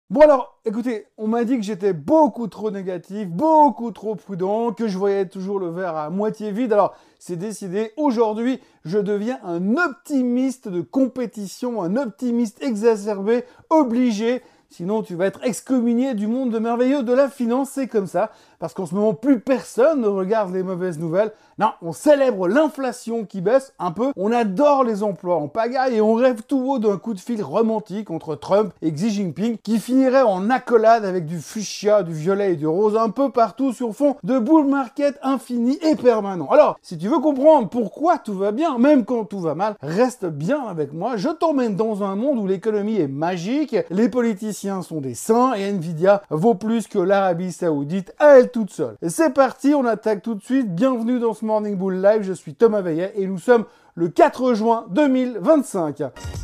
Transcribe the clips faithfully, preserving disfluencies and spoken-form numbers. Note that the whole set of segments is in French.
Bon alors, écoutez, on m'a dit que j'étais beaucoup trop négatif, beaucoup trop prudent, que je voyais toujours le verre à moitié vide. Alors, c'est décidé, aujourd'hui, je deviens un optimiste de compétition, un optimiste exacerbé, obligé. Sinon, tu vas être excommunié du monde de merveilleux de la finance, c'est comme ça. Parce qu'en ce moment, plus personne ne regarde les mauvaises nouvelles. Non, on célèbre l'inflation qui baisse un peu. On adore les emplois en pagaille et on rêve tout haut d'un coup de fil romantique entre Trump et Xi Jinping qui finirait en accolade avec du fuchsia, du violet et du rose un peu partout sur fond de bull market infini et permanent. Alors, si tu veux comprendre pourquoi tout va bien, même quand tout va mal, reste bien avec moi. Je t'emmène dans un monde où l'économie est magique, les politiciens sont des saints et Nvidia vaut plus que l'Arabie Saoudite à elle toute seule. Et c'est parti, on attaque tout de suite. Bienvenue dans ce Morning Bull Live, je suis Thomas Veillet et nous sommes le quatre juin deux mille vingt-cinq.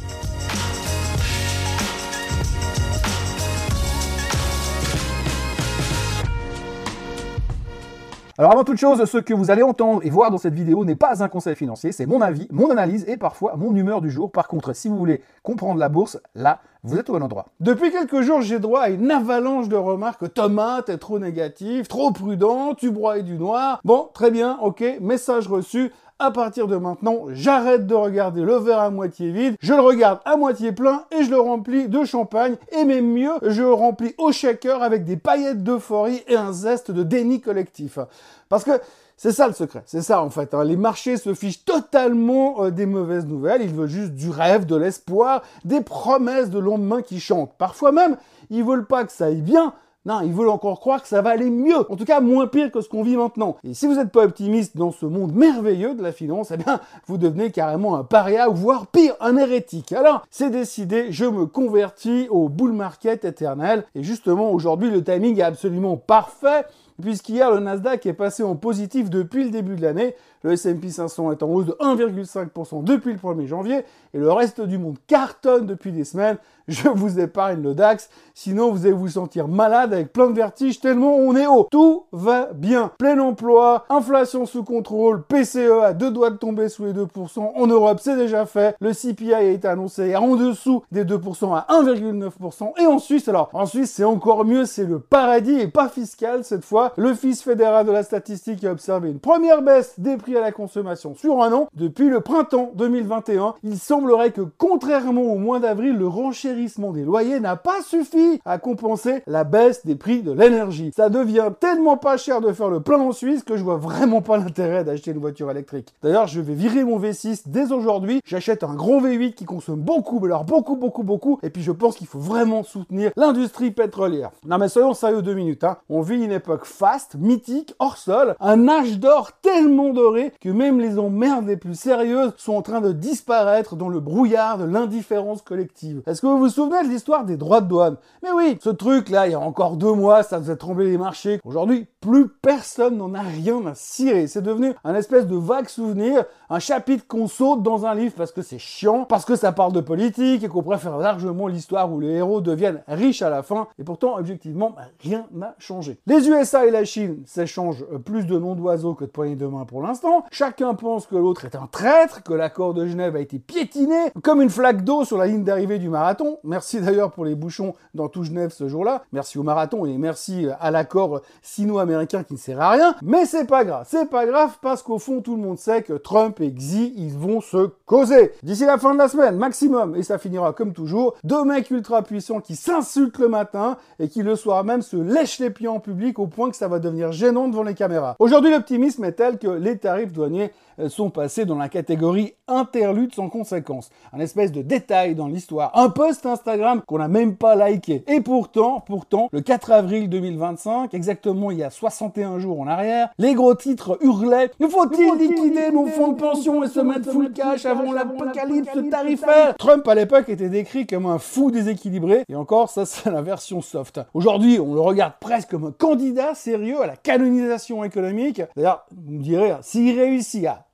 Alors avant toute chose, ce que vous allez entendre et voir dans cette vidéo n'est pas un conseil financier, c'est mon avis, mon analyse et parfois mon humeur du jour. Par contre, si vous voulez comprendre la bourse, là, vous êtes au bon endroit. Depuis quelques jours, j'ai droit à une avalanche de remarques. Thomas, t'es trop négatif, trop prudent, tu broies du noir. Bon, très bien, ok, message reçu. À partir de maintenant, j'arrête de regarder le verre à moitié vide, je le regarde à moitié plein et je le remplis de champagne. Et même mieux, je le remplis au shaker avec des paillettes d'euphorie et un zeste de déni collectif. Parce que c'est ça le secret, c'est ça en fait. Hein. Les marchés se fichent totalement euh, des mauvaises nouvelles, ils veulent juste du rêve, de l'espoir, des promesses de lendemain qui chantent. Parfois même, ils veulent pas que ça aille bien, non, ils veulent encore croire que ça va aller mieux, en tout cas moins pire que ce qu'on vit maintenant. Et si vous n'êtes pas optimiste dans ce monde merveilleux de la finance, eh bien, vous devenez carrément un paria, voire pire, un hérétique. Alors, c'est décidé, je me convertis au bull market éternel. Et justement, aujourd'hui, le timing est absolument parfait, puisqu'hier, le Nasdaq est passé en positif depuis le début de l'année. Le S and P cinq cents est en hausse de un virgule cinq pour cent depuis le premier janvier. Et le reste du monde cartonne depuis des semaines. Je vous épargne le DAX. Sinon, vous allez vous sentir malade avec plein de vertiges tellement on est haut. Tout va bien. Plein emploi, inflation sous contrôle, P C E à deux doigts de tomber sous les deux pour cent. En Europe, c'est déjà fait. Le C P I a été annoncé en dessous des deux pour cent à un virgule neuf pour cent. Et en Suisse, alors, en Suisse, c'est encore mieux. C'est le paradis et pas fiscal cette fois. L'Office fédéral de la statistique a observé une première baisse des prix à la consommation sur un an. Depuis le printemps deux mille vingt et un, il semblerait que contrairement au mois d'avril, le renchérissement des loyers n'a pas suffi à compenser la baisse des prix de l'énergie. Ça devient tellement pas cher de faire le plein en Suisse que je vois vraiment pas l'intérêt d'acheter une voiture électrique. D'ailleurs, je vais virer mon V six dès aujourd'hui. J'achète un gros V huit qui consomme beaucoup, mais alors beaucoup, beaucoup, beaucoup. Et puis je pense qu'il faut vraiment soutenir l'industrie pétrolière. Non mais soyons sérieux deux minutes. Hein. On vit une époque faste, mythique, hors sol, un âge d'or tellement doré que même les emmerdes les plus sérieuses sont en train de disparaître dans le brouillard de l'indifférence collective. Est-ce que vous vous souvenez de l'histoire des droits de douane? Mais oui, ce truc-là, il y a encore deux mois, ça faisait trembler les marchés. Aujourd'hui, plus personne n'en a rien à cirer. C'est devenu un espèce de vague souvenir, un chapitre qu'on saute dans un livre parce que c'est chiant, parce que ça parle de politique et qu'on préfère largement l'histoire où les héros deviennent riches à la fin. Et pourtant, objectivement, bah, rien n'a changé. Les U S A et la Chine s'échangent plus de noms d'oiseaux que de poignées de main pour l'instant. Chacun pense que l'autre est un traître, que l'accord de Genève a été piétiné, comme une flaque d'eau sur la ligne d'arrivée du marathon. Merci d'ailleurs pour les bouchons dans tout Genève ce jour-là. Merci au marathon et merci à l'accord sino-américain qui ne sert à rien. Mais c'est pas grave. C'est pas grave parce qu'au fond, tout le monde sait que Trump et Xi, ils vont se causer. D'ici la fin de la semaine, maximum, et ça finira comme toujours, deux mecs ultra puissants qui s'insultent le matin et qui le soir même se lèchent les pieds en public au point que ça va devenir gênant devant les caméras. Aujourd'hui, l'optimisme est tel que les tarifs douaniers sont passés dans la catégorie interlude sans conséquence. Un espèce de détail dans l'histoire. Un post Instagram qu'on n'a même pas liké. Et pourtant, pourtant, le quatre avril deux mille vingt-cinq, exactement il y a soixante et un jours en arrière, les gros titres hurlaient « Nous faut-il liquider nos fonds de pension et se mettre full cash avant l'apocalypse tarifaire ?» Trump, à l'époque, était décrit comme un fou déséquilibré. Et encore, ça, c'est la version soft. Aujourd'hui, on le regarde presque comme un candidat sérieux à la canonisation économique. D'ailleurs, vous me direz, s'il réussit à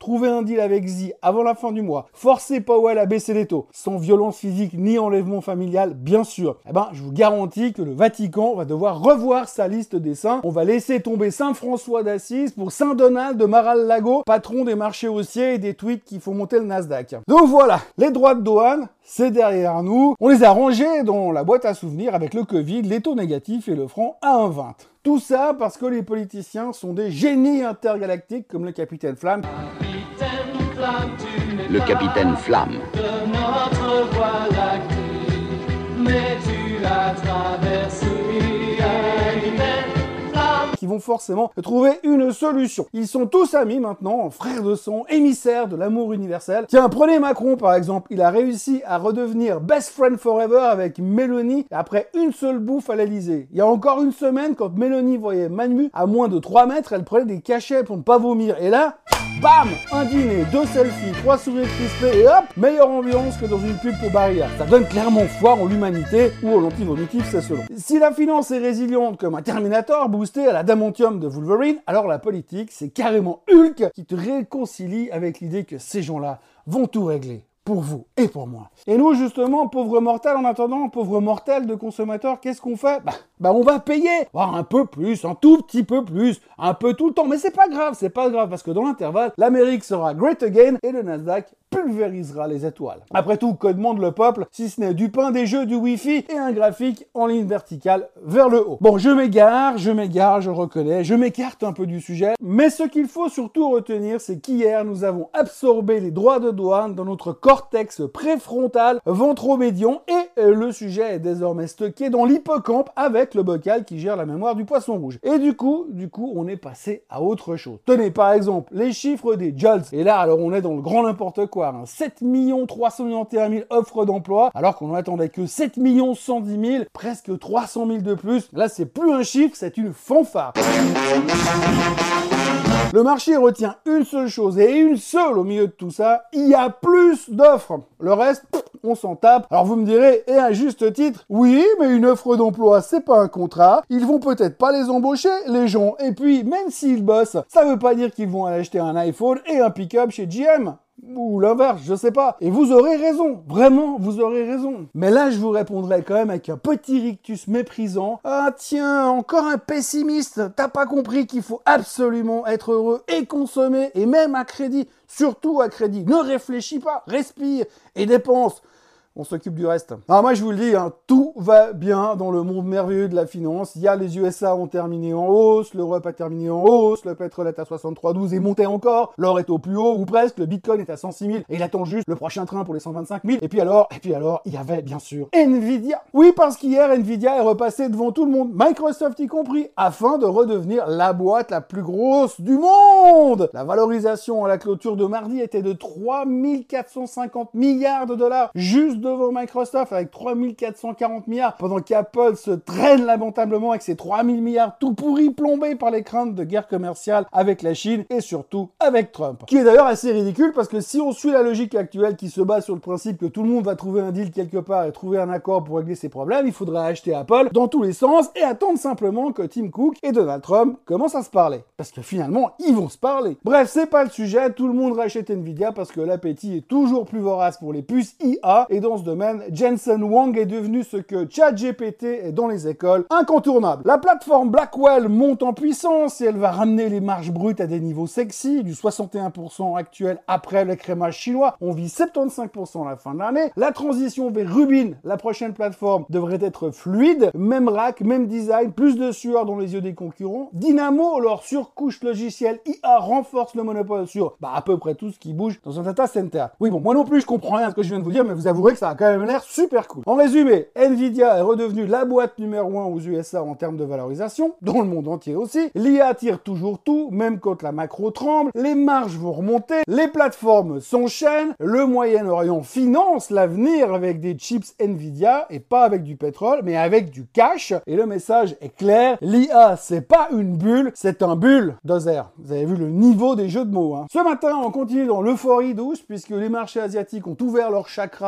trouver un deal avec Xi avant la fin du mois, forcer Powell à baisser les taux, sans violence physique ni enlèvement familial, bien sûr, eh ben, je vous garantis que le Vatican va devoir revoir sa liste des saints. On va laisser tomber Saint François d'Assise pour Saint Donald de Mar-a-Lago, patron des marchés haussiers et des tweets qui font monter le Nasdaq. Donc voilà, les droits de douane, c'est derrière nous. On les a rangés dans la boîte à souvenirs avec le Covid, les taux négatifs et le franc à un virgule vingt. Tout ça parce que les politiciens sont des génies intergalactiques comme le Capitaine Flamme. Le Capitaine Flamme. De notre voie lactée, mais tu as traversé qui vont forcément trouver une solution. Ils sont tous amis maintenant, frères de sang, émissaires de l'amour universel. Tiens, prenez Macron par exemple, il a réussi à redevenir best friend forever avec Mélanie après une seule bouffe à l'Elysée. Il y a encore une semaine, quand Mélanie voyait Manu à moins de trois mètres, elle prenait des cachets pour ne pas vomir. Et là, bam, un dîner, deux selfies, trois sourires crispés et hop, meilleure ambiance que dans une pub pour Barilla. Ça donne clairement foi en l'humanité ou en l'anti-vomitif, c'est selon. Si la finance est résiliente comme un Terminator boosté à la damantium de Wolverine, alors la politique, c'est carrément Hulk qui te réconcilie avec l'idée que ces gens-là vont tout régler. Pour vous et pour moi. Et nous, justement, pauvres mortels, en attendant, pauvres mortels de consommateurs, qu'est-ce qu'on fait? Bah, bah, on va payer. Voire un peu plus, un tout petit peu plus, un peu tout le temps. Mais c'est pas grave, c'est pas grave, parce que dans l'intervalle, l'Amérique sera great again et le Nasdaq pulvérisera les étoiles. Après tout, que demande le peuple, si ce n'est du pain, des jeux, du wifi et un graphique en ligne verticale vers le haut. Bon, je m'égare, je m'égare, je reconnais, je m'écarte un peu du sujet, mais ce qu'il faut surtout retenir, c'est qu'hier, nous avons absorbé les droits de douane dans notre cortex préfrontal ventromédian et le sujet est désormais stocké dans l'hippocampe avec le bocal qui gère la mémoire du poisson rouge. Et du coup, du coup, on est passé à autre chose. Tenez, par exemple, les chiffres des Jolts. Et là, alors on est dans le grand n'importe quoi. sept millions trois cent quatre-vingt-onze mille offres d'emploi, alors qu'on n'en attendait que sept millions cent dix mille, presque trois cent mille de plus. Là, c'est plus un chiffre, c'est une fanfare. Le marché retient une seule chose, et une seule au milieu de tout ça, il y a plus d'offres. Le reste, pff, on s'en tape. Alors vous me direz, et à juste titre, oui, mais une offre d'emploi, c'est pas un contrat. Ils vont peut-être pas les embaucher, les gens. Et puis, même s'ils bossent, ça veut pas dire qu'ils vont aller acheter un iPhone et un pick-up chez G M. Ou l'inverse, je sais pas. Et vous aurez raison. Vraiment, vous aurez raison. Mais là, je vous répondrai quand même avec un petit rictus méprisant. Ah tiens, encore un pessimiste. T'as pas compris qu'il faut absolument être heureux et consommer, et même à crédit. Surtout à crédit. Ne réfléchis pas, respire et dépense. On s'occupe du reste. Alors moi je vous le dis, hein, tout va bien dans le monde merveilleux de la finance. Il y a les U S A ont terminé en hausse, l'Europe a terminé en hausse, le pétrole est à soixante-trois virgule douze et monté encore, l'or est au plus haut ou presque, le bitcoin est à cent six mille et il attend juste le prochain train pour les cent vingt-cinq mille. Et puis alors, et puis alors, il y avait bien sûr Nvidia. Oui, parce qu'hier Nvidia est repassé devant tout le monde, Microsoft y compris, afin de redevenir la boîte la plus grosse du monde. La valorisation à la clôture de mardi était de trois mille quatre cent cinquante milliards de dollars, juste devant Microsoft avec trois mille quatre cent quarante milliards, pendant qu'Apple se traîne lamentablement avec ses trois mille milliards tout pourris, plombés par les craintes de guerre commerciale avec la Chine et surtout avec Trump. Qui est d'ailleurs assez ridicule parce que si on suit la logique actuelle qui se base sur le principe que tout le monde va trouver un deal quelque part et trouver un accord pour régler ses problèmes, il faudra acheter Apple dans tous les sens et attendre simplement que Tim Cook et Donald Trump commencent à se parler. Parce que finalement, ils vont se parler. Bref, c'est pas le sujet, tout le monde rachète Nvidia parce que l'appétit est toujours plus vorace pour les puces I A et dans ce domaine, Jensen Huang est devenu ce que ChatGPT est dans les écoles, incontournable. La plateforme Blackwell monte en puissance et elle va ramener les marges brutes à des niveaux sexy, du soixante et un pour cent actuel après l'écrémage chinois, on vit soixante-quinze pour cent à la fin de l'année. La transition vers Rubin, la prochaine plateforme, devrait être fluide, même rack, même design, plus de sueur dans les yeux des concurrents. Dynamo, leur surcouche logicielle I A, renforce le monopole sur bah, à peu près tout ce qui bouge dans un data center. Oui, bon, moi non plus je comprends rien à ce que je viens de vous dire, mais vous avouerez que ça a quand même l'air super cool. En résumé, Nvidia est redevenue la boîte numéro un aux U S A en termes de valorisation, dans le monde entier aussi. L'I A tire toujours tout, même quand la macro tremble, les marges vont remonter, les plateformes s'enchaînent, le Moyen-Orient finance l'avenir avec des chips Nvidia, et pas avec du pétrole, mais avec du cash, et le message est clair, l'I A c'est pas une bulle, c'est un bulle dozer. Vous avez vu le niveau des jeux de mots, hein. Ce matin, on continue dans l'euphorie douce, puisque les marchés asiatiques ont ouvert leur chakra ce mercredi.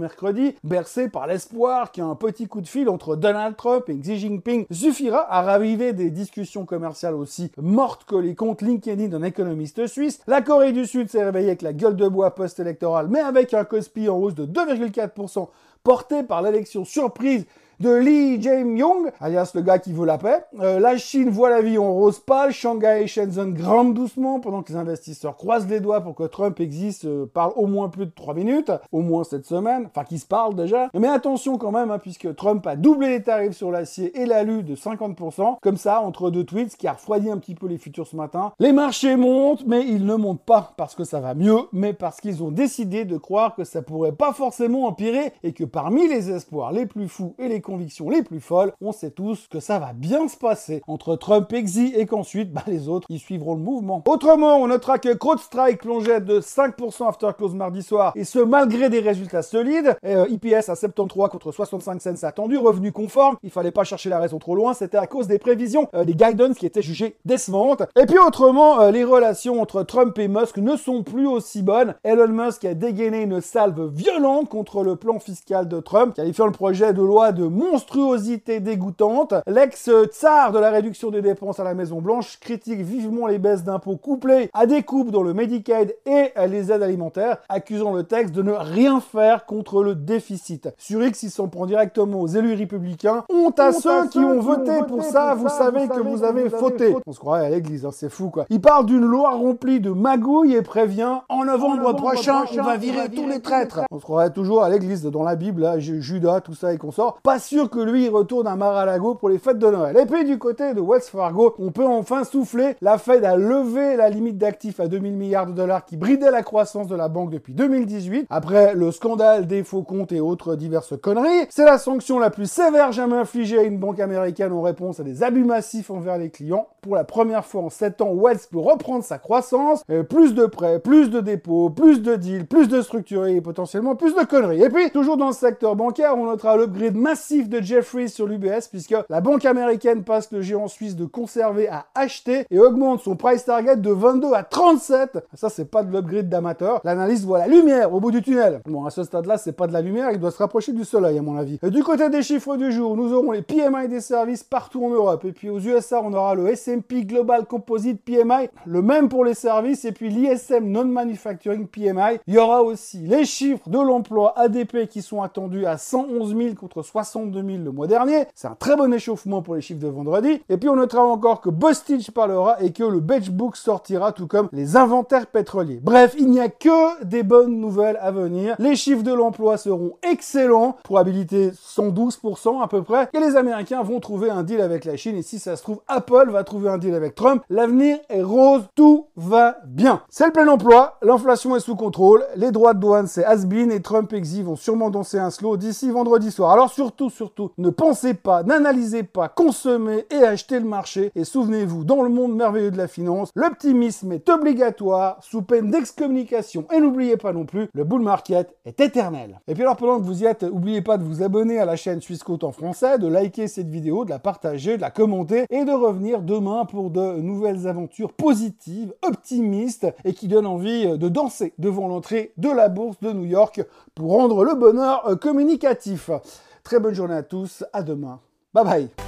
mercredi, bercé par l'espoir qu'un petit coup de fil entre Donald Trump et Xi Jinping suffira à raviver des discussions commerciales aussi mortes que les comptes LinkedIn d'un économiste suisse. La Corée du Sud s'est réveillée avec la gueule de bois post-électorale, mais avec un Kospi en hausse de deux virgule quatre pour cent porté par l'élection surprise de Lee Jae-myung, alias le gars qui veut la paix. Euh, la Chine voit la vie en rose pâle, Shanghai et Shenzhen grimpent doucement pendant que les investisseurs croisent les doigts pour que Trump existe, euh, parle au moins plus de trois minutes, au moins cette semaine, enfin qu'ils se parlent déjà. Mais attention quand même, hein, puisque Trump a doublé les tarifs sur l'acier et l'alu de cinquante pour cent, comme ça, entre deux tweets, ce qui a refroidi un petit peu les futurs ce matin. Les marchés montent, mais ils ne montent pas parce que ça va mieux, mais parce qu'ils ont décidé de croire que ça pourrait pas forcément empirer et que parmi les espoirs les plus fous et les convictions les plus folles, on sait tous que ça va bien se passer entre Trump et Xi et qu'ensuite, bah, les autres, ils suivront le mouvement. Autrement, on notera que CrowdStrike plongeait de cinq pour cent after close mardi soir, et ce malgré des résultats solides. Et, euh, I P S à soixante-treize contre soixante-cinq cents attendu, revenu conforme. Il fallait pas chercher la raison trop loin, c'était à cause des prévisions, euh, des guidance qui étaient jugées décevantes. Et puis autrement, euh, les relations entre Trump et Musk ne sont plus aussi bonnes. Elon Musk a dégainé une salve violente contre le plan fiscal de Trump, qualifiant le projet de loi de monstruosité dégoûtante. L'ex-tsar de la réduction des dépenses à la Maison-Blanche critique vivement les baisses d'impôts couplées à des coupes dans le Medicaid et les aides alimentaires, accusant le texte de ne rien faire contre le déficit. Sur X, il s'en prend directement aux élus républicains. Honte à ceux qui ont voté pour ça, vous savez que vous avez fauté. On se croirait à l'église, hein, c'est fou quoi. Il parle d'une loi remplie de magouilles et prévient en novembre prochain, on va virer tous les traîtres. On se croirait toujours à l'église dans la Bible, là, Judas, tout ça et qu'on sort. Pas sûr que lui il retourne à Mar-a-Lago pour les fêtes de Noël. Et puis du côté de Wells Fargo, on peut enfin souffler. La Fed a levé la limite d'actifs à deux mille milliards de dollars qui bridait la croissance de la banque depuis deux mille dix-huit. Après le scandale des faux comptes et autres diverses conneries, c'est la sanction la plus sévère jamais infligée à une banque américaine en réponse à des abus massifs envers les clients. Pour la première fois en sept ans, Wells peut reprendre sa croissance. Et plus de prêts, plus de dépôts, plus de deals, plus de structurés et potentiellement plus de conneries. Et puis, toujours dans le secteur bancaire, on notera l'upgrade massif de Jefferies sur l'U B S puisque la banque américaine passe le géant suisse de conserver à acheter et augmente son price target de vingt-deux à trente-sept. Ça, c'est pas de l'upgrade d'amateur. L'analyste voit la lumière au bout du tunnel. Bon, à ce stade-là, c'est pas de la lumière, il doit se rapprocher du soleil, à mon avis. Et du côté des chiffres du jour, nous aurons les P M I des services partout en Europe. Et puis aux U S A, on aura le S and P Global Composite P M I, le même pour les services, et puis l'I S M Non-Manufacturing P M I. Il y aura aussi les chiffres de l'emploi A D P qui sont attendus à cent onze mille contre soixante-deux mille le mois dernier. C'est un très bon échauffement pour les chiffres de vendredi. Et puis on notera encore que Bostitch parlera et que le Beige Book sortira, tout comme les inventaires pétroliers. Bref, il n'y a que des bonnes nouvelles à venir. Les chiffres de l'emploi seront excellents, probabilité cent douze pour cent à peu près, et les Américains vont trouver un deal avec la Chine, et si ça se trouve, Apple va trouver un deal avec Trump. L'avenir est rose, tout va bien. C'est le plein emploi, l'inflation est sous contrôle, les droits de douane c'est has-been, et Trump et Xi vont sûrement danser un slow d'ici vendredi soir. Alors surtout, surtout, ne pensez pas, n'analysez pas, consommez et achetez le marché, et souvenez-vous, dans le monde merveilleux de la finance, l'optimisme est obligatoire, sous peine d'excommunication, et n'oubliez pas non plus, le bull market est éternel. Et puis alors pendant que vous y êtes, n'oubliez pas de vous abonner à la chaîne Suisse Côte en français, de liker cette vidéo, de la partager, de la commenter, et de revenir demain pour de nouvelles aventures positives, optimistes, et qui donnent envie de danser devant l'entrée de la bourse de New York pour rendre le bonheur communicatif. Très bonne journée à tous, à demain. Bye bye.